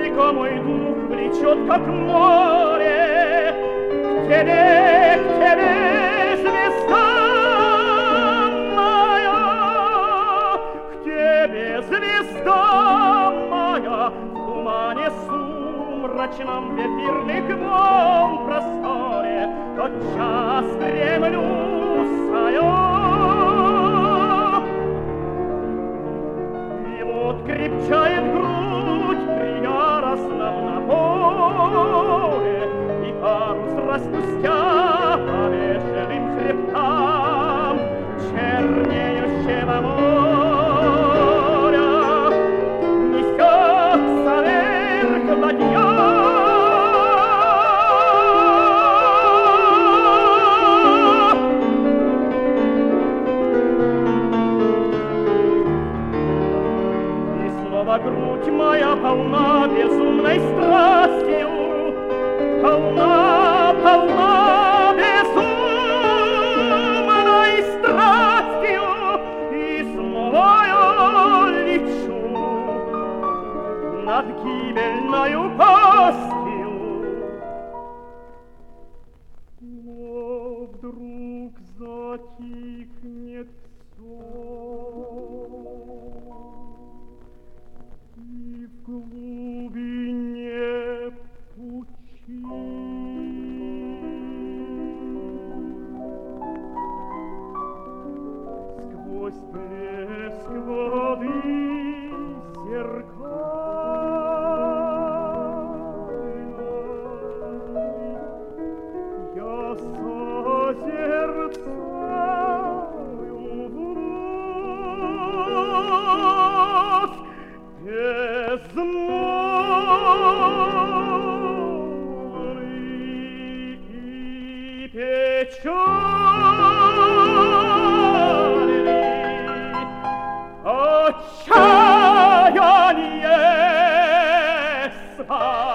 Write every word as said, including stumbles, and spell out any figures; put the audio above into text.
Только мой дух влечет, как море, к тебе, к тебе, звезда моя, к тебе, звезда моя, в тумане сумрачном, в эфирных волн просторе, тотчас стремлюсь я. И вот крепчает грудь при яростном напоре, и парус распустя по бешеным хребтам чернеющего моря несется вверх ладья. Грудь моя полна безумной страстью, полна, полна безумной страстью, и снова я лечу над гибельною пастью. Но вдруг затихнет все, и в глубине пучин сквозь блеск воды зеркальной я созерцаю вновь безмолвный и печальный, отчаяние свое.